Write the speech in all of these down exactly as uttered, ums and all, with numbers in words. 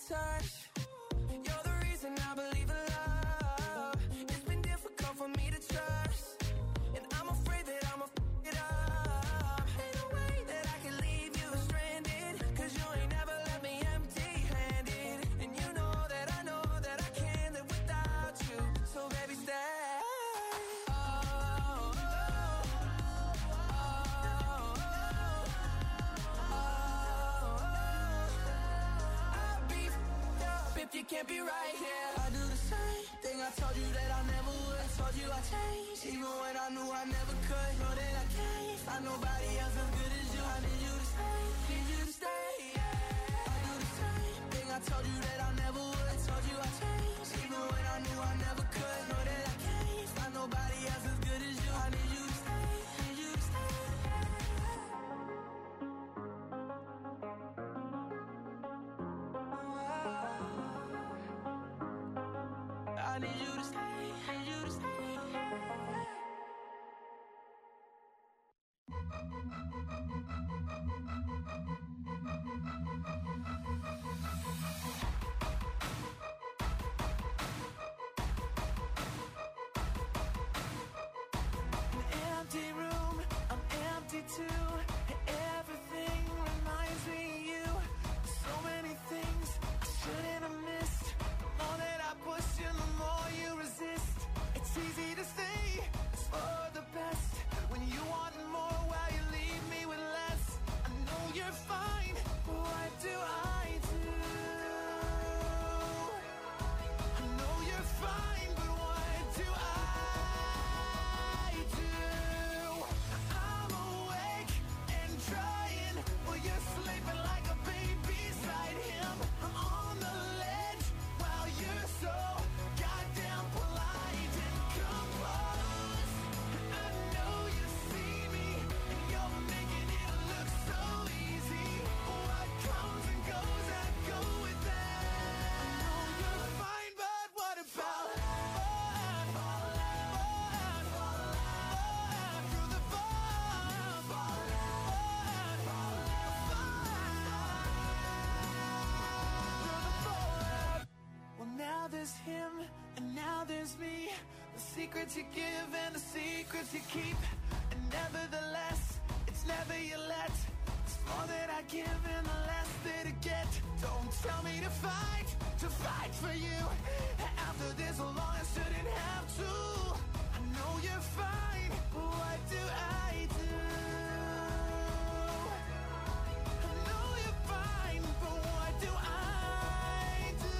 touch. You're the reason I believe in love. It's been difficult for me to trust, and I'm afraid that I'ma f it up. Ain't no way that I can leave you stranded, cause you ain't never left me empty-handed. And you know that I know that I can't live without you. So baby, stay. You can't be right here. I do the same thing I told you that I never would. I told you I changed, even when I knew I never could. Know that I can't find nobody else as good as you. I need you to stay, need you to stay. Yeah. I do the same thing I told you that I never would. I told you I changed, even when I knew I never could. Know that I can't find nobody else as good as you. I need you to stay, need you to stay. I need you to stay, need you to stay. An empty room, I'm empty too. Everything reminds me of you. So many things I shouldn't have missed. The more that I push you, the more you resist. It's easy to say it's for the best when you want more while you leave me with less. I know you're fine, but what do I do? I know you're fine, but what do I do? I'm awake and trying while you're sleeping like a baby beside him. I'm on the ledge while you're so goddamn polite and composed. I know you see me and you're making it look so easy. What comes and goes, I go with that. I know you're fine, but what about falling, falling, falling through the fall, falling, falling. Well, now there's him, and now there's me. The secrets you give and the secrets you keep. And nevertheless, it's never you let. It's more that I give and the less that I get. Don't tell me to fight, to fight for you. After this long, I shouldn't have to. I know you're fine, but what do I do? I know you're fine, but what do I do?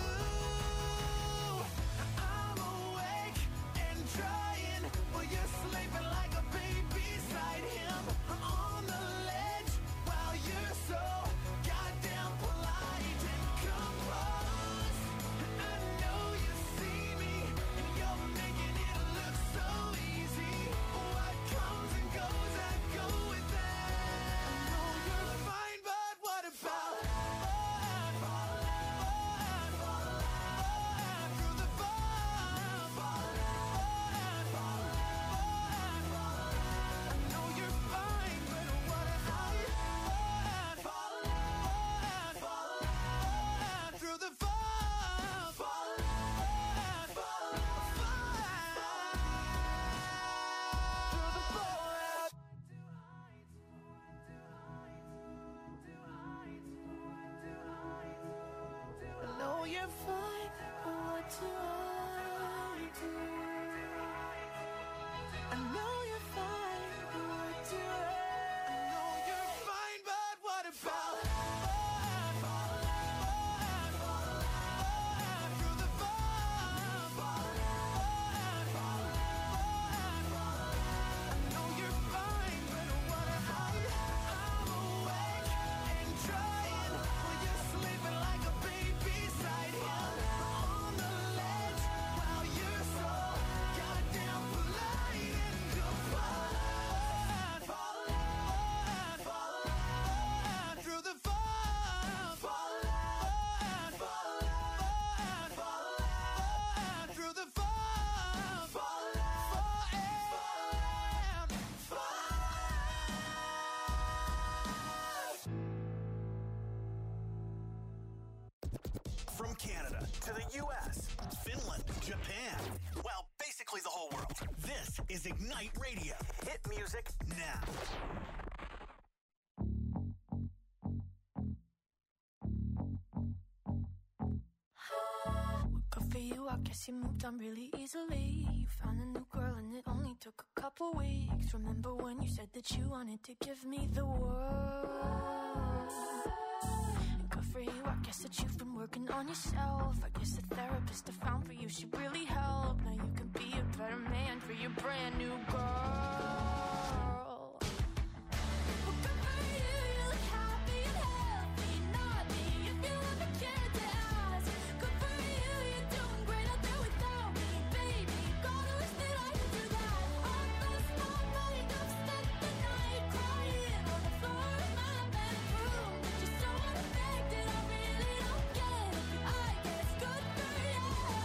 I'm awake and trying while you're sleeping like a baby beside him. I'm on the ledge while you're so goddamn polite and composed. I know you see me and you're making it look so easy. to the U S, Finland, Japan, well, basically the whole world. This is Ignite Radio. Hit music now. Good for you, I guess you moved on really easily. You found a new girl and it only took a couple weeks. Remember when you said that you wanted to give me the world? And good for you, I guess that you've been working on yourself. I guess the therapist I found for you should really help. Now you can be a better man for your brand new girl. Well, good for you, you look happy and healthy. Not me, if you ever cared to ask. Good for you, you're doing great out there without me, baby. Gotta wish that I could do that. I lost my mind, I've spent the night crying on the floor of my bedroom. But you're so unaffected, I really don't get it. But I guess good for you.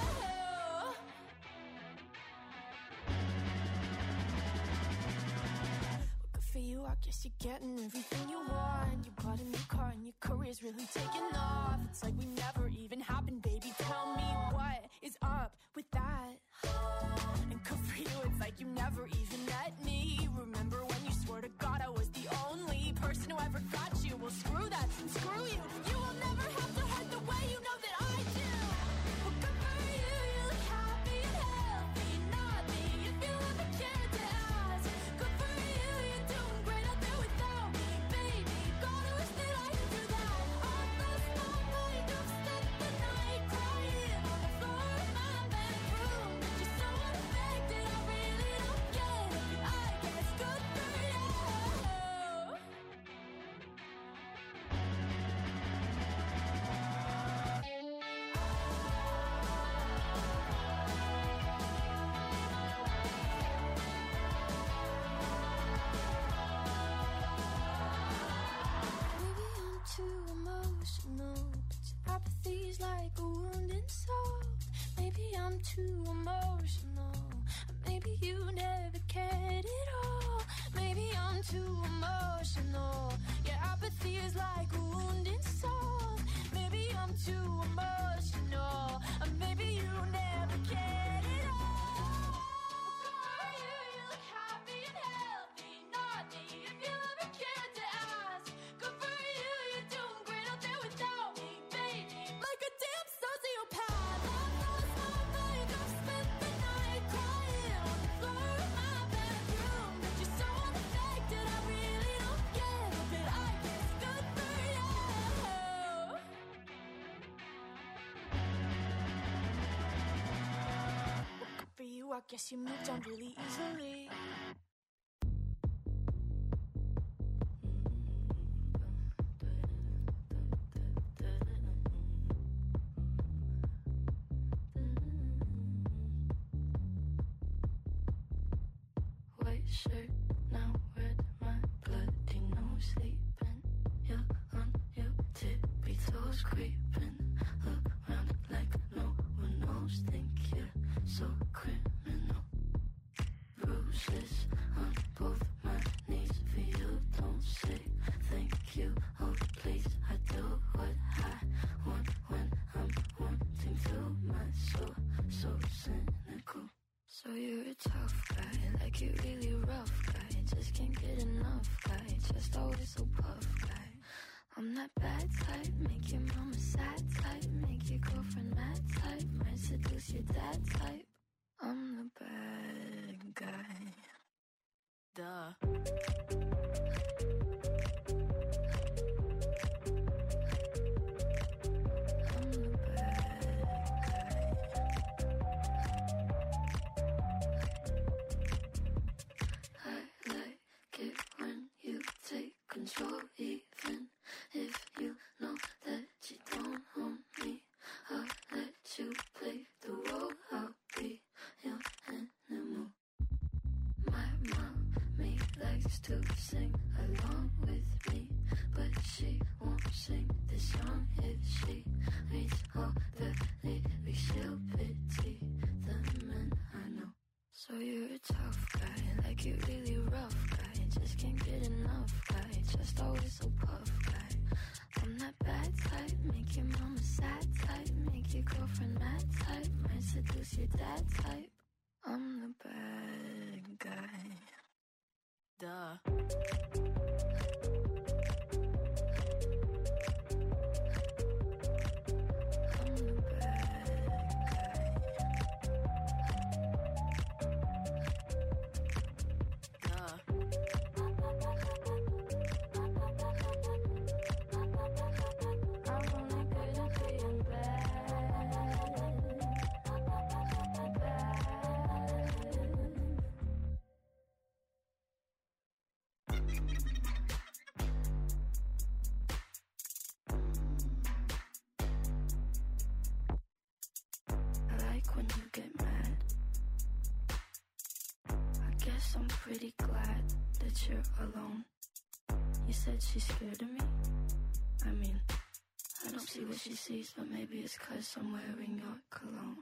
Well, good for you, I guess you're getting everything you want. You bought a new car and your career's really taking off. It's like we never even happened, baby. Tell me what is up with that? And good for you, it's like you never even met me. Remember when you swore to God I was the only person who ever got you? Well, screw that, screw you. You will never have to hurt the way you know that I do. Well, good for you, you look happy and healthy. Not me, if you ever cared to ask. Good for you, you're doing great out there without me, baby. Gotta wish that I could do that. I lost my mind, I've spent the night crying on the floor of my bedroom. But you're so unaffected, I really don't get it. But I guess good for you. Maybe I'm too emotional, but your apathy's like a wounded soul. Maybe I'm too emotional, maybe you never cared at all. Maybe I'm too emotional, your apathy is like a wounded soul. Maybe I'm too emotional, maybe you never cared at all. Good for you, you look happy and healthy. Not me, if you ever cared to ask. Good for you, you're doing great out there without me, baby. Like a damn sociopath. I've lost my mind, I've spent the night crying on the floor of my bedroom. But you're so unaffected, I really don't get it. But I guess good for you. Well, good for you, I guess you moved on really easily. White shirt, now red, my bloody nose sleeping. You're on your tippy toes, creeping around like no one knows. Think you're so criminal. Bruises on both my knees for you. Don't say thank you. Oh, please, I do what I want when I'm wanting to. My soul, so cynical. So you're a tough guy, like you're really rough guy. Just can't get enough guy, just always so puff guy. I'm that bad type, make your mama sad type, make your girlfriend mad type, might seduce your dad type. I'm the bad guy. Duh. I'm the bad guy. I like it when you take control, even if you know that you don't own me. I'll let you play the role, I'll be your animal. My mommy likes to sing along with me, but she won't sing this song if she reads all the lyrics. She'll pity the men I know. So you're a tough guy, like you're really rough guy. Just can't get enough guy, just always so puff guy. I'm that bad type, make your mama sad type, make your girlfriend you're that type. I'm the bad guy. Duh. I'm pretty glad that you're alone. You said she's scared of me? I mean, I don't see what she sees, but maybe it's 'cause I'm wearing your cologne.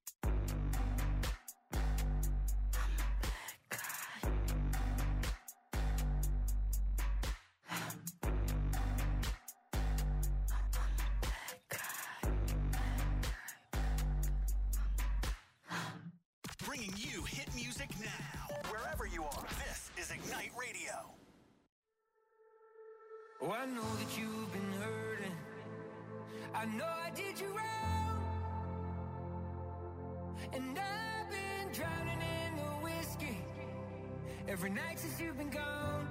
Bringing you hit music now, wherever you are. This is Ignite Radio. Oh, I know that you've been hurting. I know I did you wrong. And I've been drowning in the whiskey every night since you've been gone.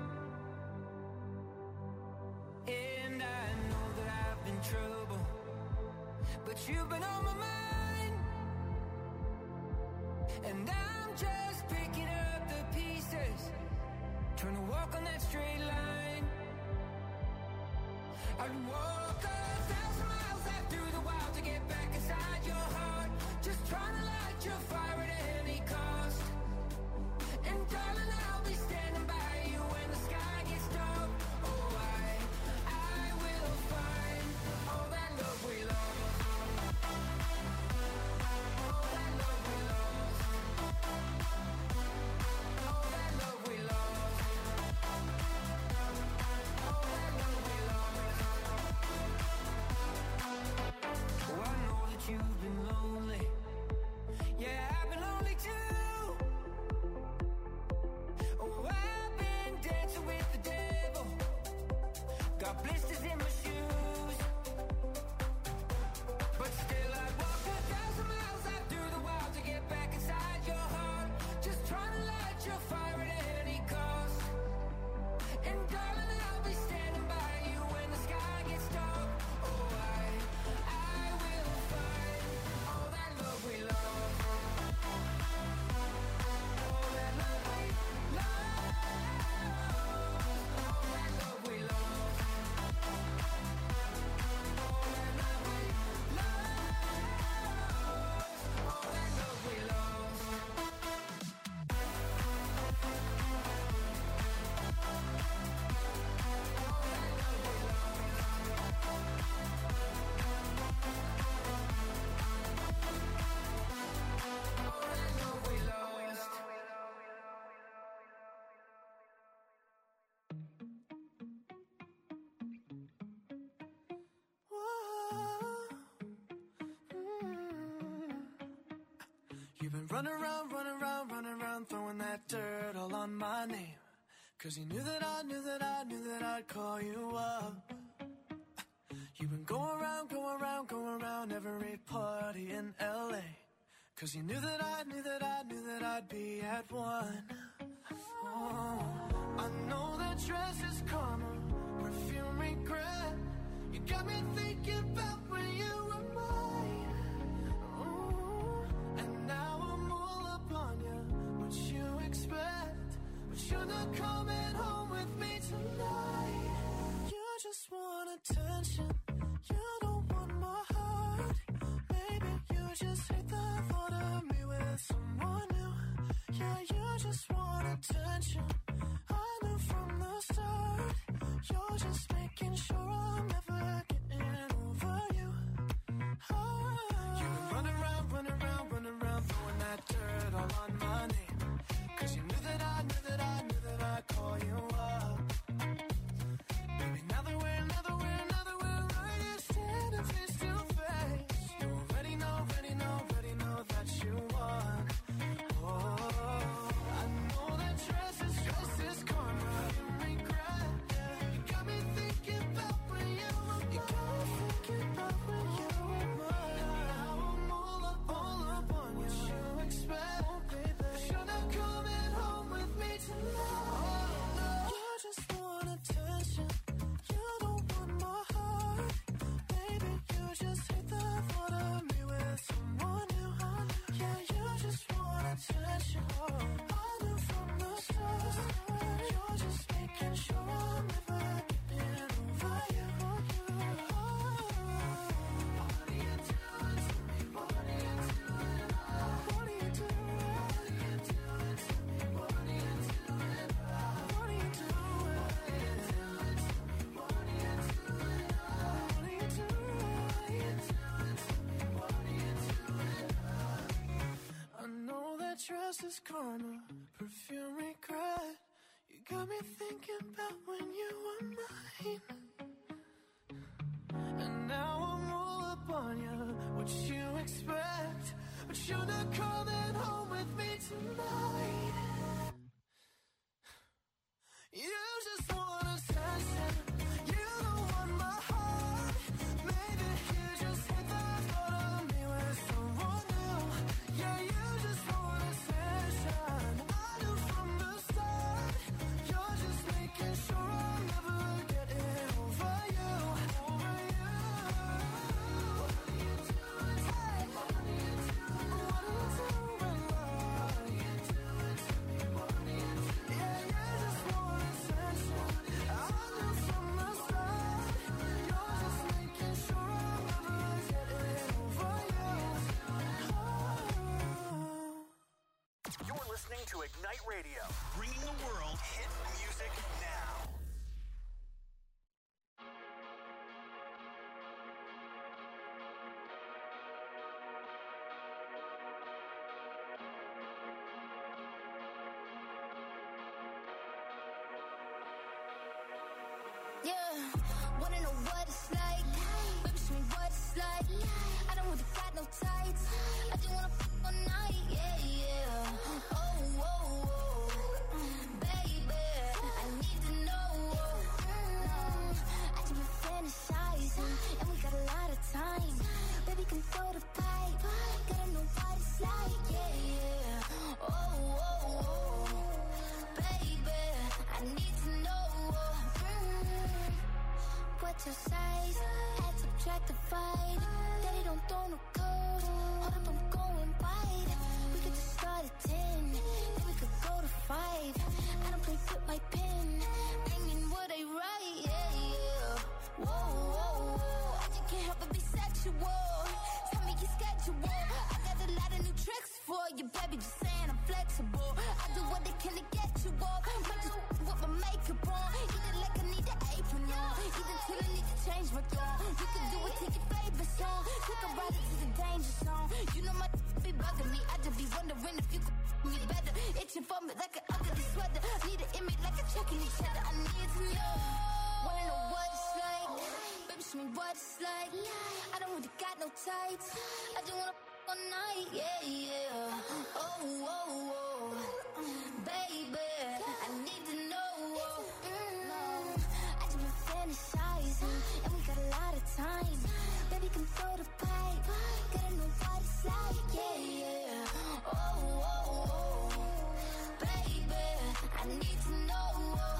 And I know that I've been trouble, but you've been on my mind. And I'm just picking up the pieces, trying to walk on that straight line. I'd walk a thousand miles out through the wild to get back inside your heart, just trying to light your fire at any cost. And darling, I'll be standing by you when the sky gets dark. Oh, I, I will find all that love we lost. All that love we lost. All that love we lost. All that love we lost. Oh, I know that you've been lonely. Yeah, I've been lonely too. Oh, I've been dancing with the devil. Got blisters in my shoes. But still I'd walk a thousand miles out through the wild to get back inside your heart, just trying to light your fire at any cost. And darling, I'll be standing by you when the sky gets dark. Oh, I, I will find all that love we lost. All that love we lost. All that love we lost. All that love we lost. All that love we lost. All that love we lost. You've been running around, running around, running around, throwing that dirt all on my name. 'Cause you knew that I knew that I knew that I'd call you up. You've been going around, going around, going around every party in L A. 'Cause you knew that I knew that I knew that I'd be at one. Oh, I know that dress is karma, perfume regret. You got me thinking about when you were mine. Ooh, and now I'm all up on you. What you expect? But you're not coming home with me tonight. You just want attention. You don't want my heart. Maybe you just hate the thought of me with someone new. Yeah, you just want attention. I knew from the start. You're just making sure I'm never getting over you. Oh. You've been running around, running around, running around, throwing that dirt all on my name. 'Cause you knew that I knew that I knew that I'd call you up. Baby, now that we're, now that we're, now that we're right here standing face to face, you already know, already know, already know that you are. house is corner, perfume regret. You got me thinking about when you were mine. And now I'm all up on you, what you expect. But you're not coming home with me tonight. You just want attention, you don't want my heart. Maybe you just hit the thought of me with someone new. Yeah, you just want attention, I knew from the start. You're just making sure I'll never get it over you, over you. What are you doing? Hey, what are you doing? What are you doing, love? What are you doing to me? What are you doing? Yeah, you just want attention, I knew from the start. You're just making sure I'll never get it over you. Oh. You're listening to Ignite Radio, bringing the world hit music now. Yeah, wanna know what it's like? Baby, show me what it's like. I don't really got no tights. I just wanna f*** all night. Yeah, yeah. Oh, oh, oh. Baby, I need to know. Mm, I just been fantasizing, and we got a lot of time. Baby, come throw the pipe. Gotta know what it's like. Yeah, yeah. Oh, oh, oh. Baby, I need to know. Mm, what's your size? Add, subtract, divide. Daddy don't throw no code. Hold up, I'm going wide. We could just start at ten, then we could go to five. I don't play with my pen, banging what I write. Yeah, yeah. Whoa, whoa, whoa. I just can't help but be sexual. Tell me your schedule. I got a lot of new tricks for you, baby. Just saying I'm flexible. I do what I can to get you off. Might just with my makeup on. Either like I need an apron on, either till I need to change my tone. You can do it to your favorite song. Take a ride into the danger zone. You know my be bugging me. I just be wondering if you could me better. Itching for me like an ugly sweater. Need an image like a checking each other. I need to know. Wanna know what it's like? Baby, show me what it's like. I don't really got no tights. I just wanna f*** all night. Yeah, yeah. Oh, oh, oh. Baby, I need to know. Mm, I just been fantasizing, and we got a lot of time. Baby, come throw the pipe. Gotta know what it's like. Yeah, yeah. Oh, oh, oh. Baby, I need to know.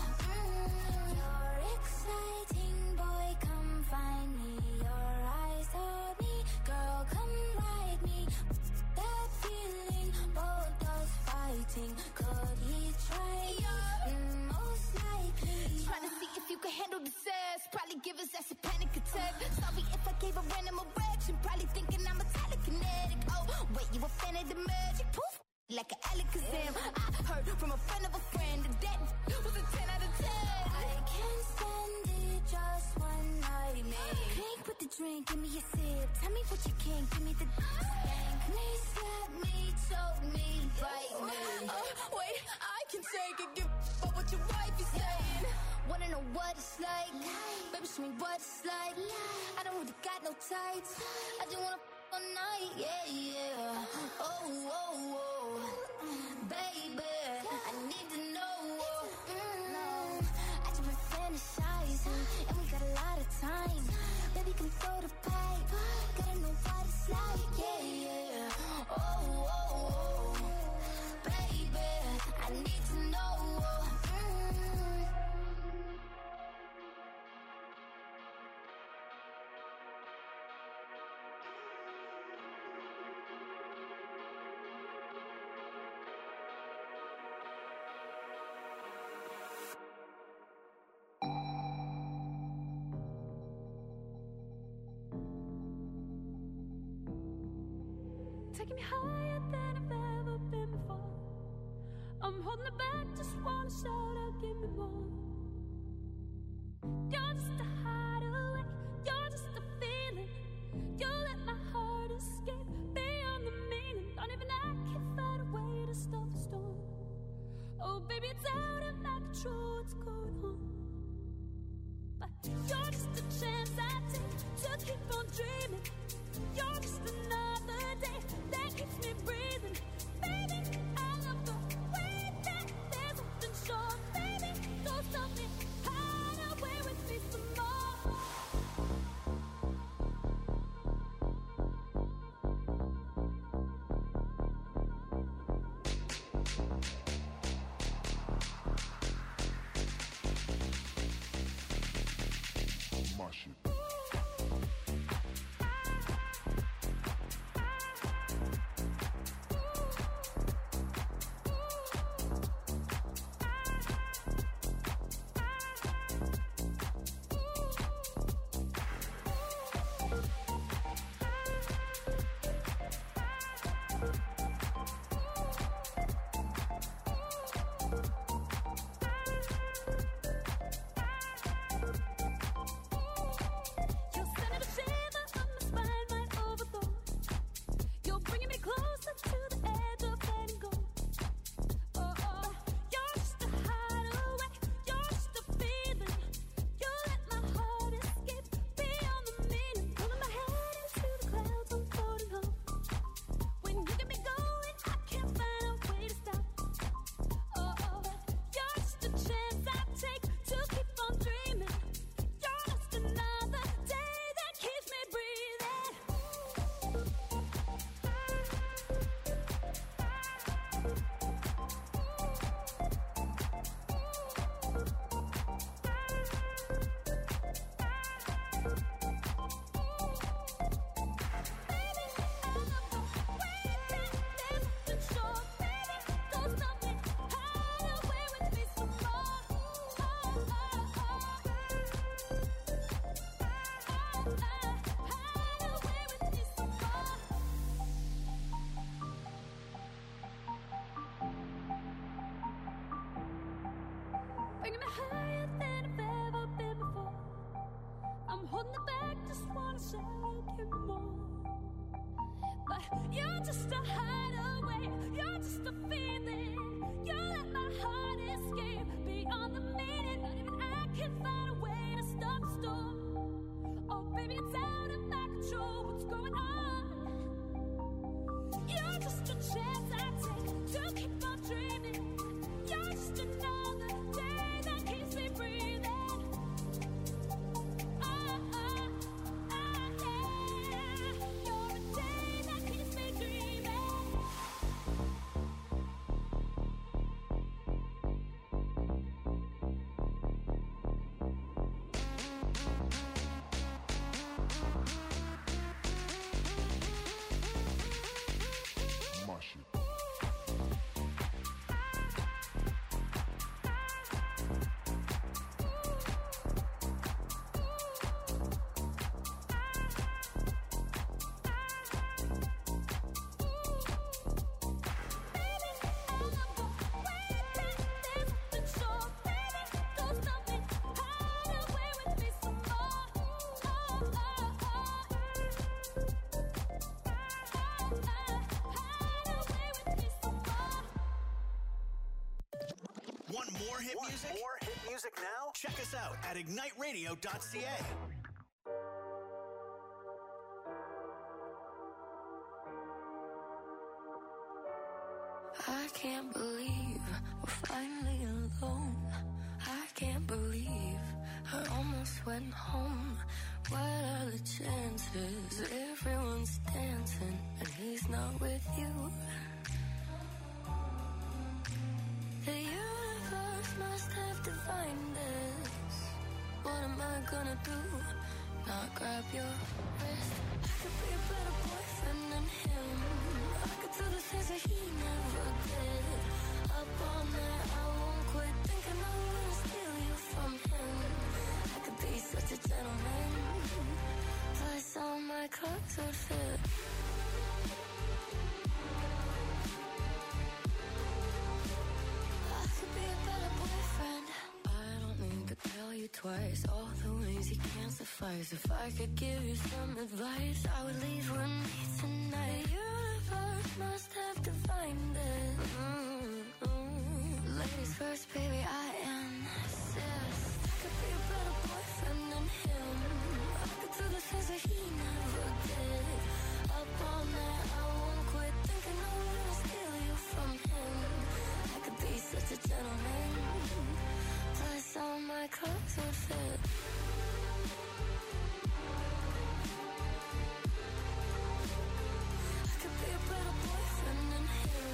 Mm, you're exciting, boy, come find me. Your eyes on me, girl, come ride me. That feeling, both us fighting. Could he try? Mm, most likely. Trying to see if you can handle the sass. Probably give us that's a panic attack. Sorry if I gave a random erection. Probably thinking I'm a telekinetic. Oh, wait, you a fan of the magic? Poof, like an Alakazam. I heard from a friend of a friend that that was a ten out of ten. I can't stand it, just one night, man. Drink with the drink, give me a sip. Tell me what you can, give me the spank me, slap me, choke me, bite me. Uh, wait, I can take it, give but what your wife is saying. Wanna know what it's like? Baby, show me what it's like. I don't really got no tights. I just wanna f*** all night. Yeah, yeah. Oh, oh, oh. Baby, I need to know. Mm, I just been fantasizing, and we got a lot of time. Baby, come throw the pipe. Gotta know what it's like. Yeah, yeah. Oh, oh, oh. Baby, I need to know. Mm. Taking me higher than I've ever been before. I'm holding it back, just wanna shout out, give me more. You're just a hideaway, you're just a feeling. You let my heart escape beyond the meaning. Don't even I can find a way to stop it's out of my control what's going on. But you're just a chance I take to keep on dreaming. You're just another day that keeps me breathing. Baby, I love the way that there's something sure. Baby, don't stop me, hide away with me some more. My shit. You're sending a shiver up my spine, right overload. You're bringing me closer to the edge of letting go. Oh, oh, you're just a hideaway, you're just a feeling. You let my heart escape beyond the meaning, pulling my head into the clouds, I'm floating home. When you get me going, I can't find a way to stop. Oh, oh, you're just a chance I take to keep on dreaming. You're just another day that keeps me breathing. Baby, I love the way that there's something sure. Baby, don't stop me, hide away with me some more. Oh, oh, oh. Hide away with me some more. Bringing me higher than I've ever been before. I'm holding it back, just wanna say give me more. But you're just a hideaway, you're just a feeling. You let my heart escape beyond the meaning. Not even I can find a way to stop the storm. Oh, baby, it's out of my control what's going on. You're just a chance I take to keep on dreaming. You're just another day that keeps me breathing. Ah, ah, ah, yeah. You're a day that keeps me dreaming. My shit. Baby, I love the way that there's something sure. Baby, don't stop me, hide away with me some more. Oh, oh, oh. Hide away with me some more. Want more hit music? More hit music now? Check us out at ignite radio dot c a. I can't believe we're finally alone. I can't believe I almost went home. What are the chances? Everyone's dancing and he's not with you. The universe must have divined this. What am I gonna do? Not grab your wrist. I could be a better boyfriend than him. I could do the things that he never did. Up all night, I won't quit thinking I'm gonna steal you from him. I could be such a gentleman. Plus all my clothes would fit. I could be a better boyfriend. I don't need to tell you twice all the ways you can't suffice. If I could give you some advice, I would leave with me tonight. The universe must have divined it. Mm-hmm. Ladies first, baby, I insist. I could be a better boyfriend than him. I could do the things that he never did. Up all night, I won't quit thinking I'm gonna steal you from him. I could be such a gentleman. Plus all my clothes would fit. I could be a better boyfriend than him.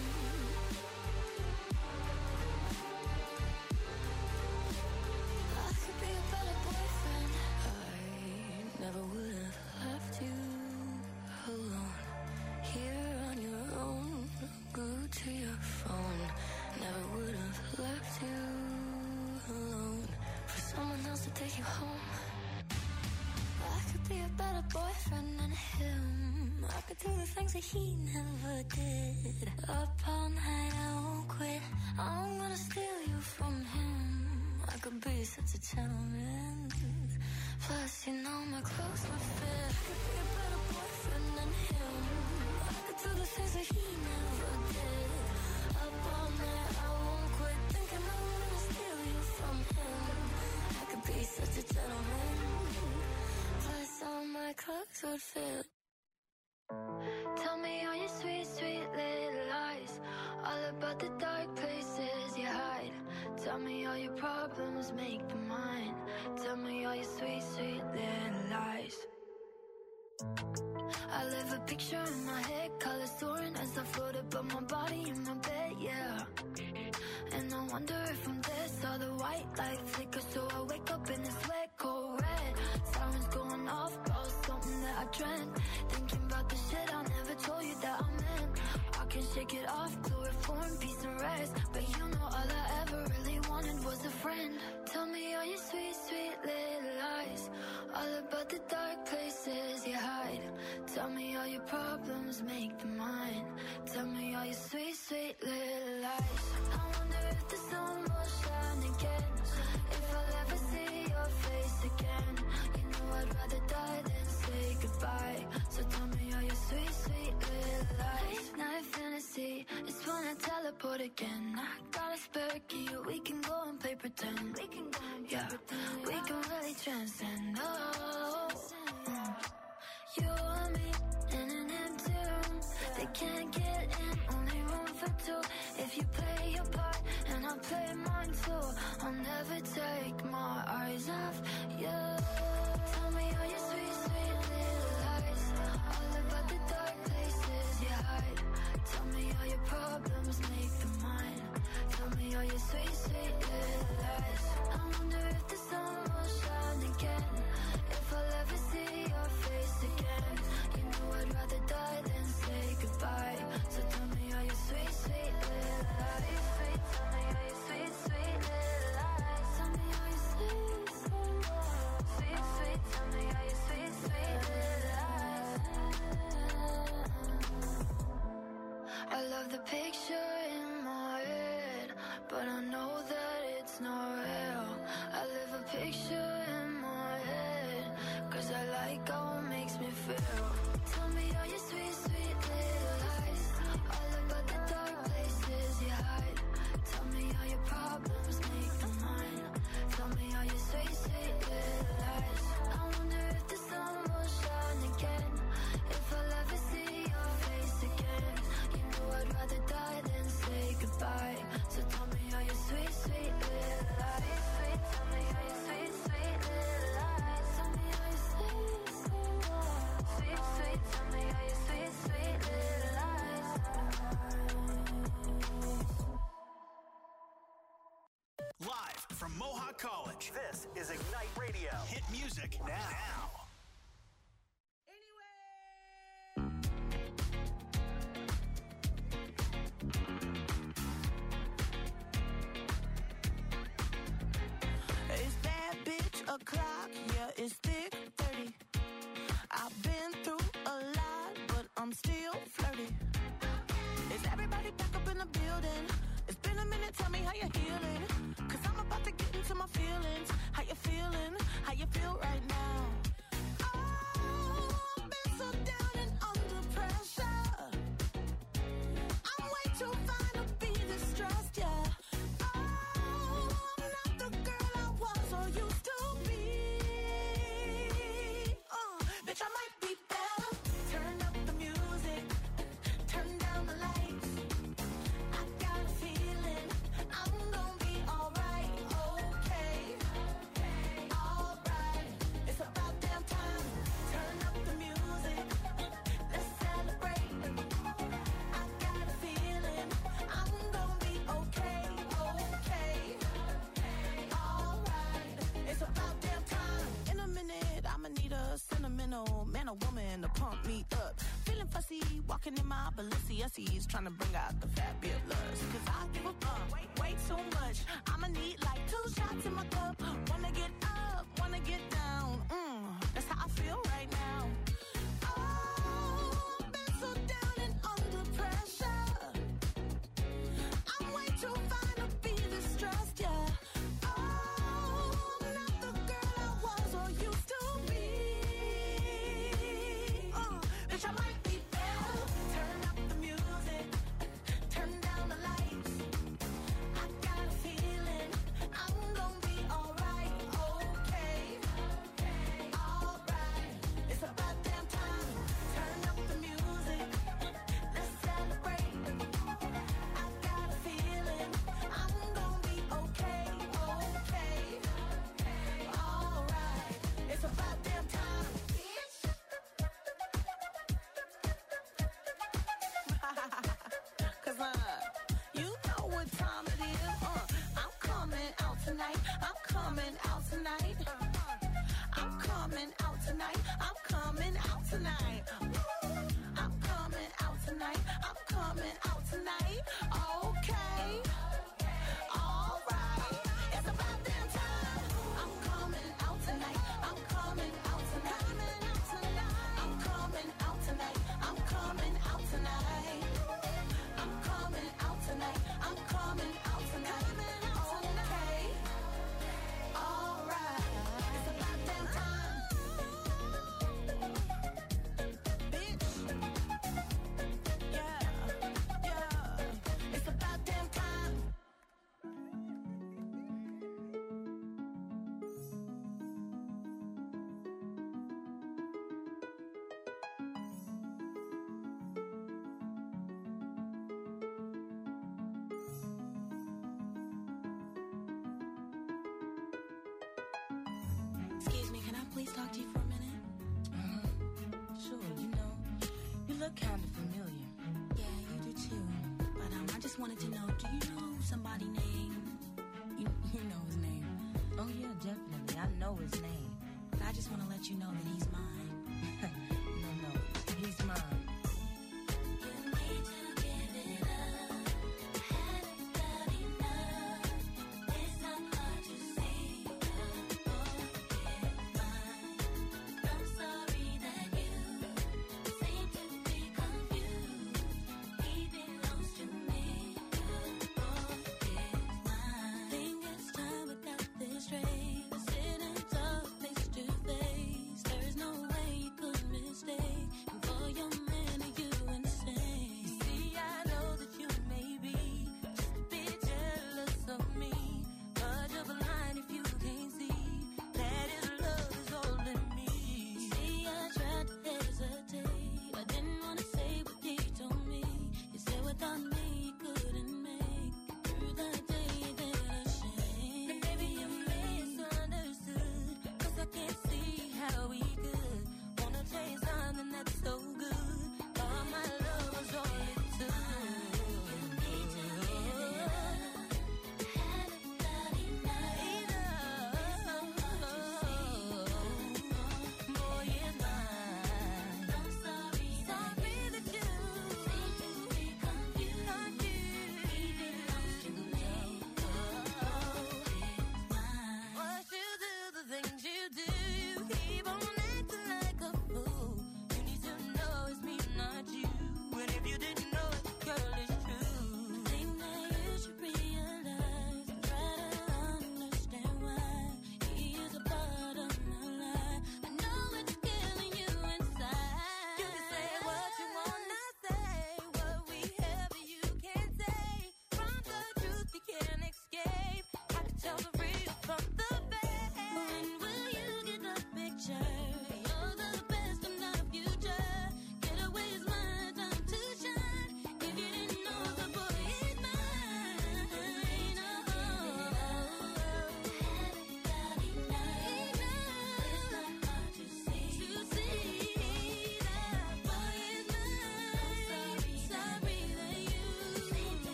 I could be a better boyfriend. I never would have left you alone. Here on your own, glued to your phone. Never would have left you alone for someone else to take you home. I could be a better boyfriend than him. I could do the things that he never did. Up all night, I won't quit. I'm gonna steal you from him. I could be such a gentleman. Plus, you know my clothes would fit. I could be a better boyfriend than him. I could do the things that he never did. Up all night, I won't quit thinking I'm gonna steal you from him. I could be such a gentleman. Plus, all my clothes would fit. Tell me all your sweet, sweet little lies. All about the dark places you hide. Tell me all your problems, make them mine. Tell me all your sweet, sweet little lies. I live a picture in my head, colors soaring as I float above my body in my bed, yeah. And I wonder if I'm dead, saw the white light flicker, so I wake up in this wet, cold red. Sirens going off, about something that I dreamt. Thinking about the shit I never told you that I meant. I can shake it off, chloroform, peace and rest. But you know all I ever really wanted was a friend. Tell me all your sweet, sweet little lies. All about the dark places you hide. Tell me all your problems, make them mine. Tell me all your sweet, sweet little lies. I wonder if the sun will shine again. If I'll ever see your face again. You know I'd rather die than say goodbye. So tell me all your sweet, sweet little lies. Late night fantasy, it's when I teleport again. I got a spare key, we can go and play pretend. We can go and play yeah, pretend. We can really transcend. Oh, mm. You and me in an empty room. They can't get in, only room for two. If you play your part and I play mine too, I'll never take my eyes off you. Tell me all your sweet, sweet little lies. All about the dark places you hide. Tell me all your problems, make them mine. Tell me all your sweet, sweet little lies. I wonder if the sun will shine again. If I'll ever see your face again. You know I'd rather die than say goodbye. So tell me all your sweet, sweet little lies. Sweet, tell me all your sweet, sweet little lies. Tell me all your sweet, sweet lies. Sweet, sweet, tell me all your sweet, sweet little lies. I love the picture in my head, but I know that it's not real. I live a picture in my head, cause I like how it makes me feel. Tell me all your sweet, sweet little lies. All about the dark places you hide. Tell me all your problems, make them mine. Tell me all your sweet, sweet little lies. I wonder if the sun will shine again. If I'll ever see your face again. You know I'd rather die than say goodbye. So tell me all your sweet, sweet little lies. Sweet, tell me all your sweet, sweet little lies. Tell me all your sweet, sweet lies. Sweet, sweet, tell me all your sweet, sweet little lies. Live from Mohawk College, this is Ignite Radio. Hit music now. It's that bitch o'clock, yeah, it's thick thirty. I've been through a lot, but I'm still flirty. Is everybody back up in the building? It's been a minute, tell me how you're healing. Cause I'm about to get into my feelings. How you feeling? How you feel right now? Oh, I've been so down and under pressure. I'm way too fine to be this stressed, yeah. Oh, no man or woman to pump me up. Feeling fussy, walking in my Balenciennes, trying to bring out the fabulous. Cause I give up, uh, way, way too much. I'ma need like two shots in my cup. Wanna get up, wanna get down. Mm, that's how I feel right now. Oh, I've been so down and under pressure. I'm way too fine to be distressed, yeah. Oh, I'm not the girl I was or used to be. Uh, bitch, I might be better. Turn up the music, turn down the lights. I got a feeling I'm gonna be alright, okay, alright. It's about damn time. Turn up the music, let's celebrate. I got a feeling I'm gonna be okay, okay, alright. It's about damn time. Cause uh, you know what time it is. Uh, I'm coming out tonight. I'm coming out tonight. I'm coming out tonight. I'm coming out tonight. I'm coming out tonight. I'm coming out tonight. Okay. Alright. It's about damn time. I'm coming out tonight. I'm coming out tonight. I'm coming out tonight. I'm coming out tonight. I'm coming out tonight. I'm coming out tonight. Okay. Alright. It's about damn time. Bitch. Yeah. Yeah. It's about damn time. Excuse me, can I please talk to you for a minute? Sure, you know, you look kind of familiar. Yeah, you do too. But um, I just wanted to know, do you know somebody named, you, you know his name? Oh yeah, definitely, I know his name. But I just want to let you know that he's mine. No, no, he's mine. You need to give it up. I haven't got enough. It's not hard to see. I'm sorry that you seem to be confused. He belongs to me. I think it's time we got this straight. We're sitting talk face to face. There's no way you could mistake. And for your man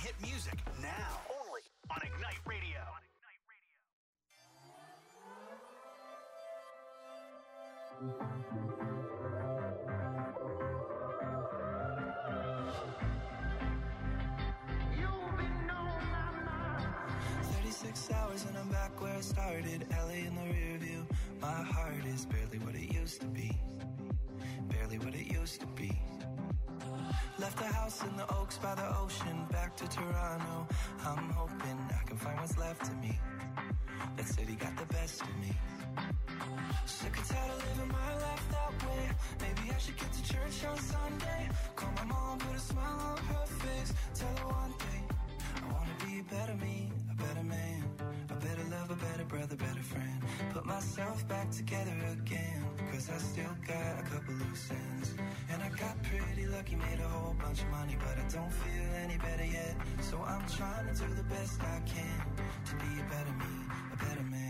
hit music now. Only on Ignite Radio. thirty-six hours and I'm back where I started. L A in the rear view. My heart is barely what it used to be. Barely what it used to be. Left the house in the Oaks by the ocean. Back to Toronto. I'm hoping I can find what's left of me. That city got the best of me. Sick and tired of living my life that way. Maybe I should get to church on Sunday. Call my mom, put a smile on her face. Tell her one thing, I wanna be a better me, a better man, a better love, a better brother, better friend. Put myself back together again, cause I still got a couple loose ends. And I got pretty lucky, made a whole bunch of money, but I don't feel any better yet. So I'm trying to do the best I can to be a better me, a better man.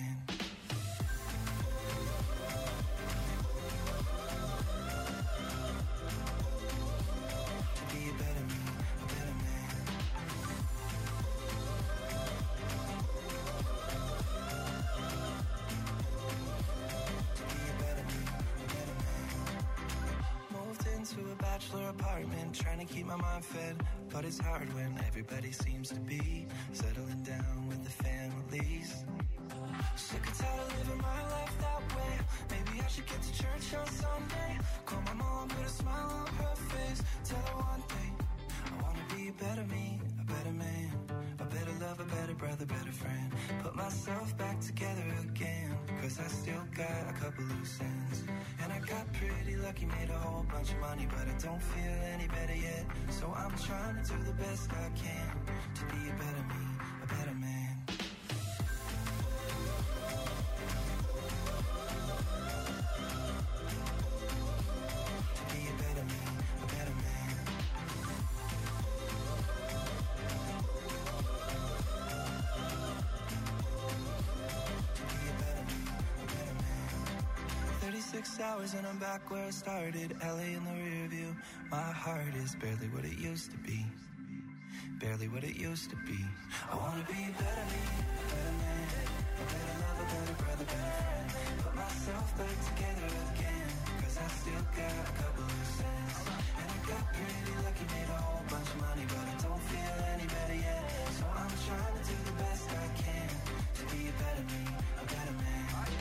Apartment, trying to keep my mind fed, but it's hard when everybody seems to be settling down with the families. Sick and tired of living my life that way. Maybe I should get to church on Sunday. Call my mom, put a smile on her face. Tell her one thing, I wanna be a better me, a better man, a better love, a better brother, better friend. Put myself back together again, cause I still got a couple loose ends. And I got pretty lucky, made a whole bunch of money, but I don't feel any better yet. So I'm trying to do the best I can to be a better me, a better man. To be a better me, a better man. To be a better me, a better man. thirty-six hours and I'm back where I started. L A in the rear view. My heart is barely what it used to be. Barely what it used to be. I wanna be a better me, a better man, a better love, a better brother, better friend. Put myself back together again, cause I still got a couple loose ends. And I got pretty lucky, made a whole bunch of money, but I don't feel any better yet. So I'm trying to do the best I can to be a better me, a better man.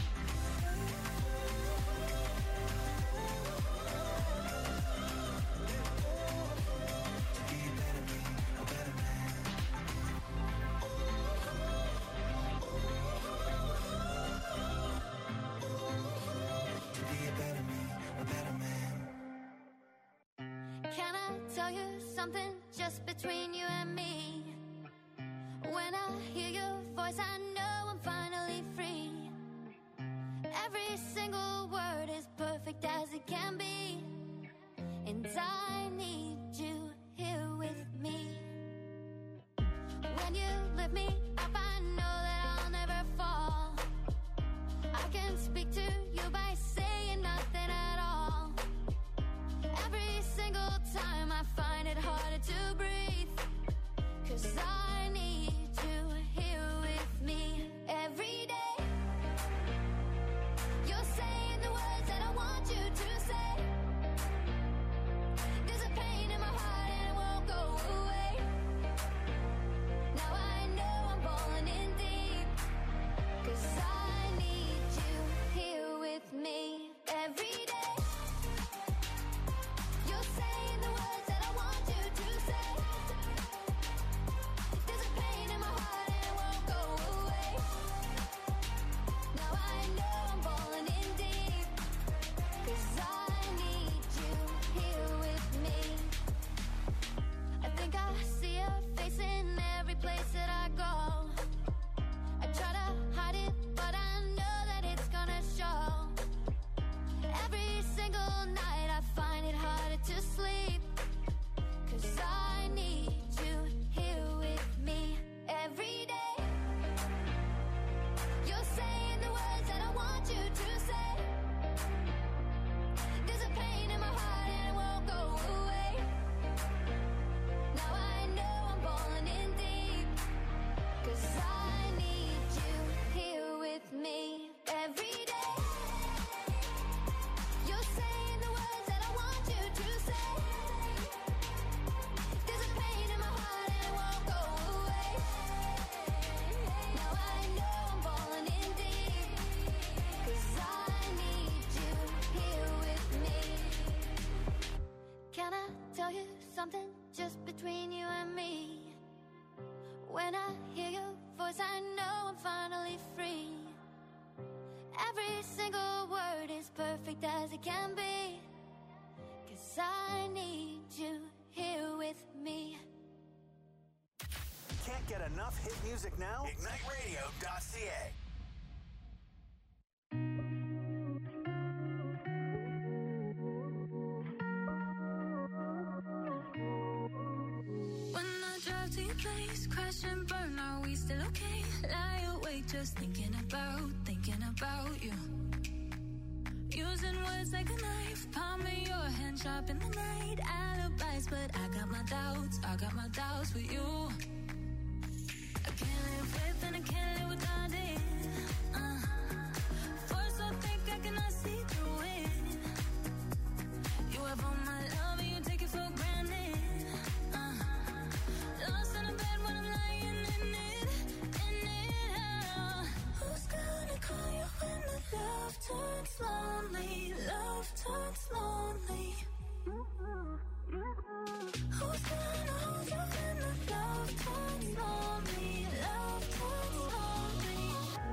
Can I tell you something just between you and me? When I hear your voice, I know I'm finally free. Every single word is perfect as it can be. And I need you here with me. When you lift me up, I know that I'll never fall. I can speak to you by saying nothing at all. Every single time I find it harder to breathe, cause I need you here with me every day. You're saying the words that I want you to say. There's a pain in my heart and it won't go away. Now I know I'm falling in deep, cause I need you here with me every day. You're saying the words that I want you to say. There's a pain in my heart and it won't go away. tell you something just between you and me. When I hear your voice, I know I'm finally free. Every single word is perfect as it can be. 'Cause I need you here with me. Can't get enough hit music now? Ignite radio dot c a. When I drive to your place, crash and burn, are we still okay? Lie awake just thinking about, thinking about you. Using words like a knife, palming your hand sharp in the night. Alibis, but I got my doubts, I got my doubts with you. I can't live with and I can't live without it. Uh, force so thick I cannot see through it. You have all my love and you take it for granted. Uh, lost in a bed when I'm lying in it, in it. Uh, who's gonna call you when the love turns lonely? Love turns lonely. Who's gonna hold you when the love turns lonely? Love turns lonely.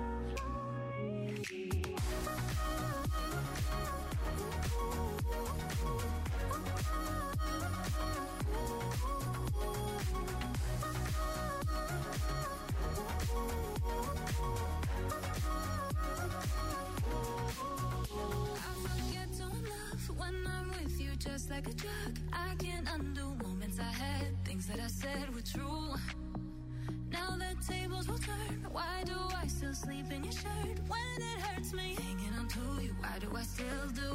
I forget to love when I'm with you, just like a drug. I can't undo moments I had, things that I said were true. Now the tables will turn. Why do I still sleep in your shirt when it hurts me? Hanging on to you, why do I still do?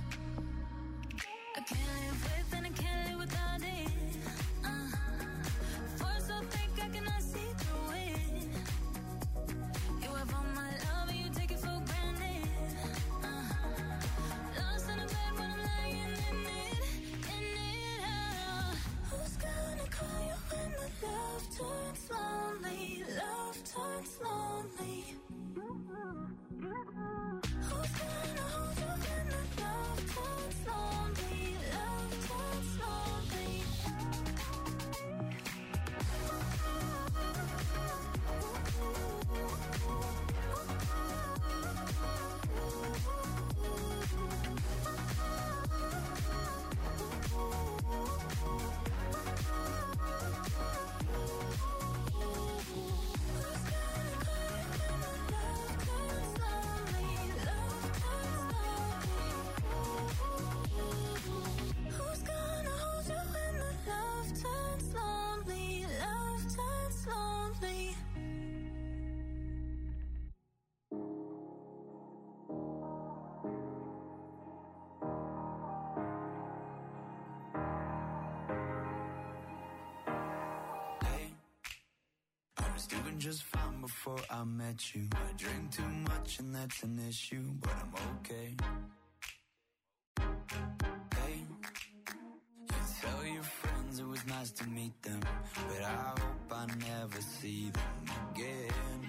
I can't live with and I can't live without it. Uh, force so thick I cannot see through it. You have all my love and you take it for granted. Uh, lost in a bed when I'm lying in it, in it. Uh, who's gonna call you when the love turns lonely? Love turns lonely. Who's gonna hold you when the love turns lonely? Love turns lonely. Who's gonna hold you when the love turns lonely? Love turns lonely. Hey, I was doing just fine before I met you. I drink too much and that's an issue, but I'm okay. Hey, you tell your friends it was nice to meet them, but I hope I never see them again.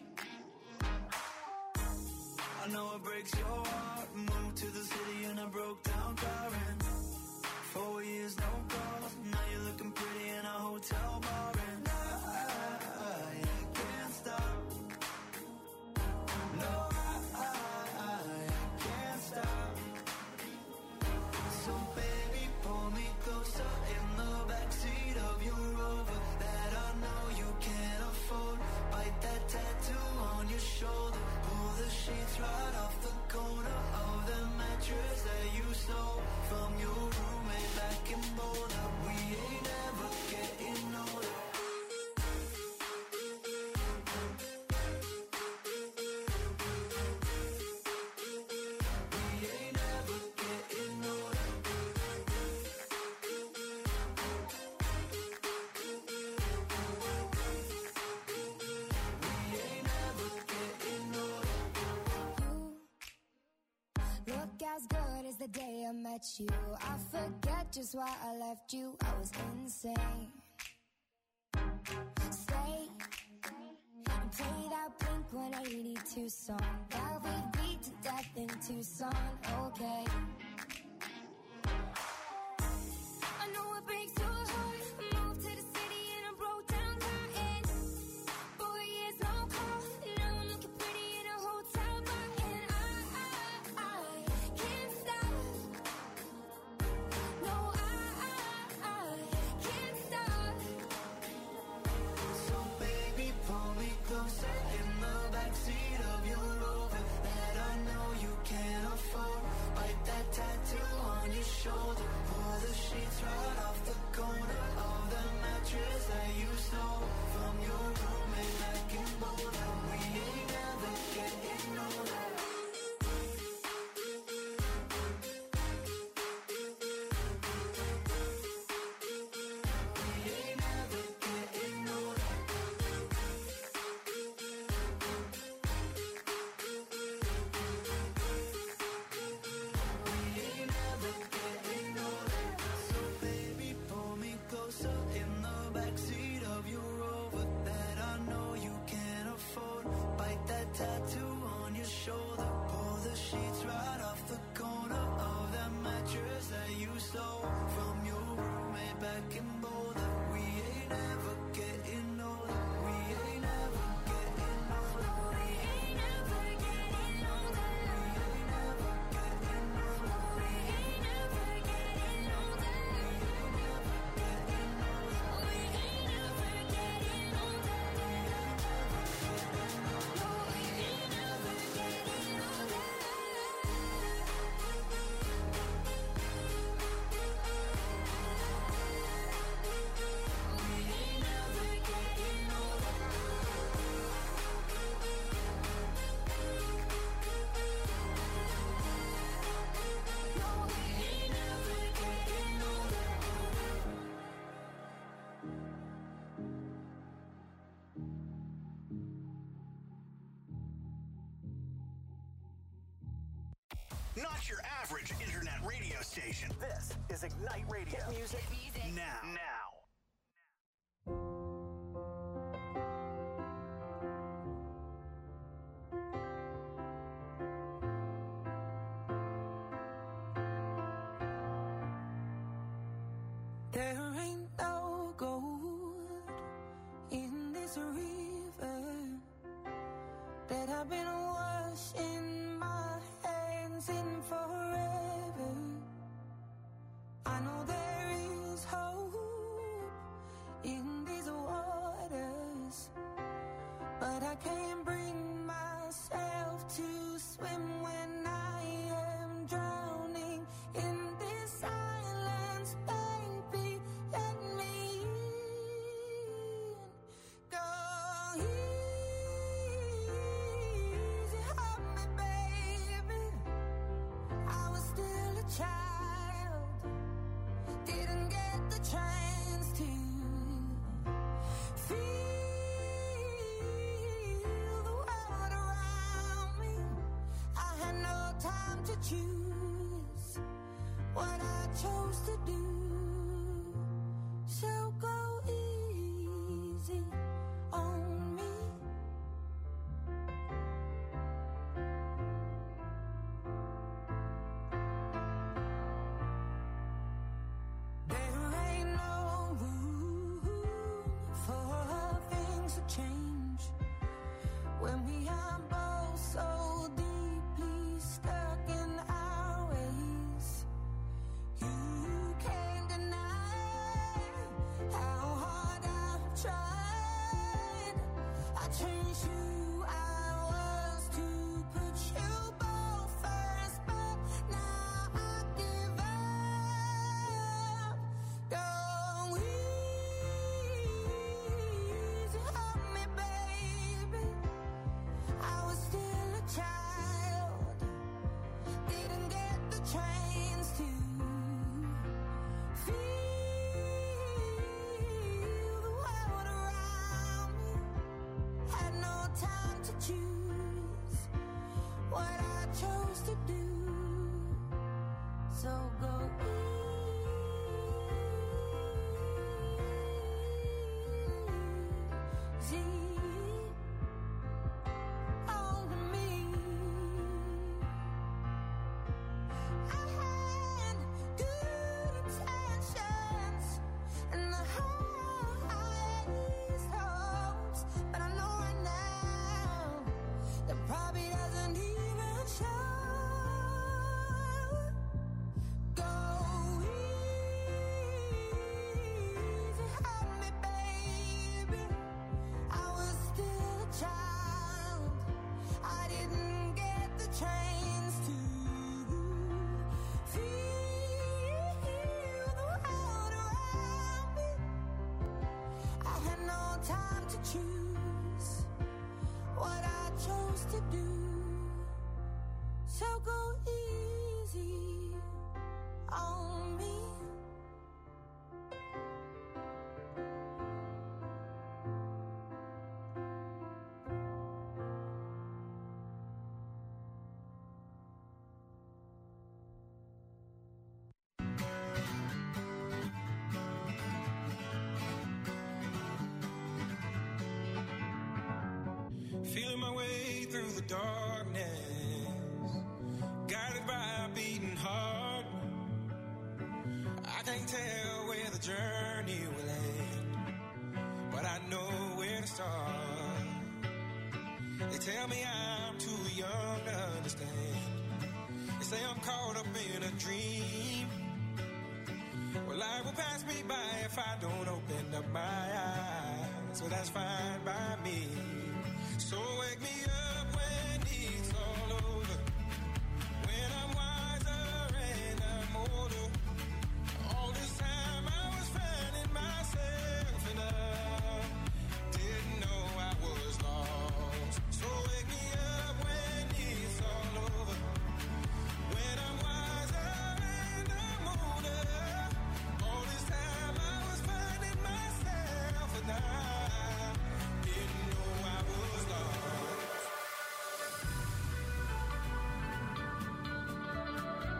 I know it breaks your heart. Moved to the city and I broke down crying. Four years, no calls. Now you're looking pretty in a hotel bar, and I, I can't stop. No, I, I, I can't stop. So baby, pull me closer in the backseat of your Rover that I know you can't afford. Bite that tattoo on your shoulder. Pull the sheets right off the corner of the mattress that you stole from your roommate back in Boulder. We ain't ever getting older. We ain't ever getting older. We ain't ever getting older. You look as good as the day I met you. I forget just why I left you. I was insane. Stay and play that Blink one eighty-two song that we beat to death in Tucson. Okay. I know it your average internet radio station. This is Ignite Radio. Hit music, music. now. Now. There ain't no gold in this river that I've been washing my hands in forever. I know there is hope in these waters, but I can't bring myself to swim when I am drowning in this silence. Baby, let me in. Go easy on me, baby. I was still a child, didn't get the chance to feel the world around me. I had no time to choose what I chose to do. So go easy on me. There ain't no room for things to change when we are both so deeply stuck in our ways. You can't deny how hard I've tried. I changed who I was to put you both first, but now I give up. Go easy on me, baby. I was still a child, didn't get the chance to feel the world around me. Had no time to choose what I chose to do. So go easy on me. I had good intentions and the highest hopes, but I know right now that probably doesn't even show. Go easy on me, baby. I was still a child, I didn't get the chance to feel the world around me. I had no time to choose what I chose to do. So go easy on me. Feeling my way through the darkness, guided by a beating heart. I can't tell where the journey will end, but I know where to start. They tell me I'm too young to understand. They say I'm caught up in a dream. Well, life will pass me by if I don't open up my eyes. So that's fine by me. So wake me up when it's all over, when I'm wiser and I'm older. All this time I was finding myself and I didn't know I was lost. So wake me up when it's all over, when I'm wiser and I'm older. All this time I was finding myself and I didn't know I was lost.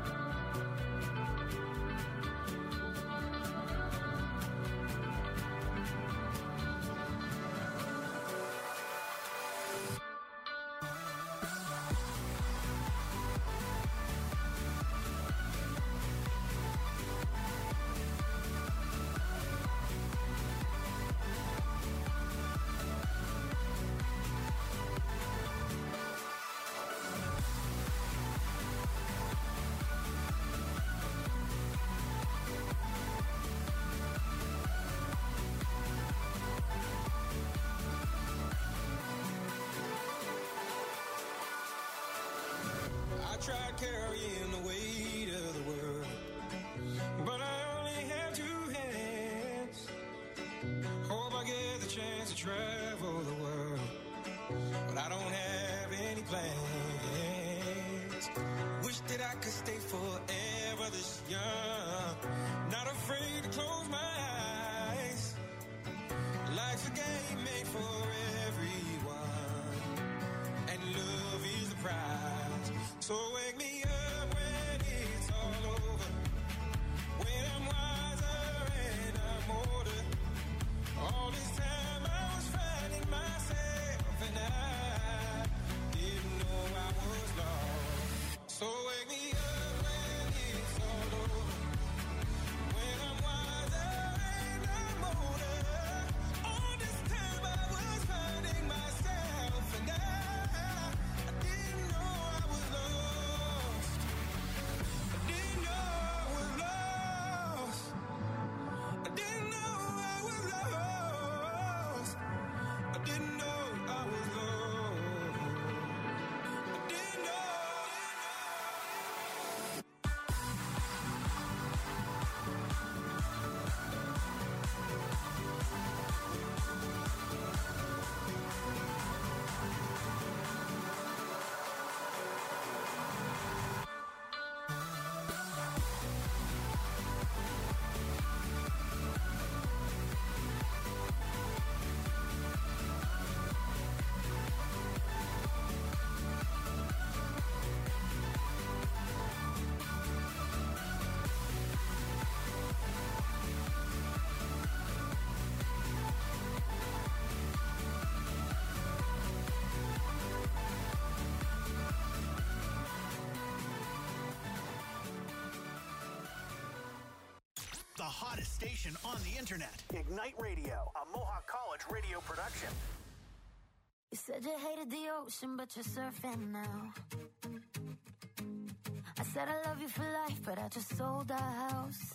the hottest station on the internet. Ignite Radio, a Mohawk College radio production. You said you hated the ocean, but you're surfing now. I said I love you for life, but I just sold our house.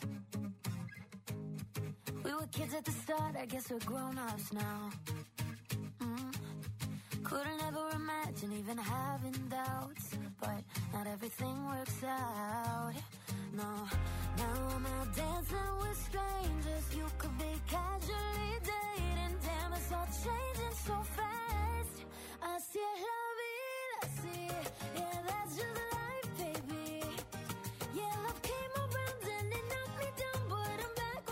We were kids at the start, I guess we're grown-ups now. Mm. Couldn't ever imagine even having doubts, but not everything works out. No, now I'm out dancing with strangers.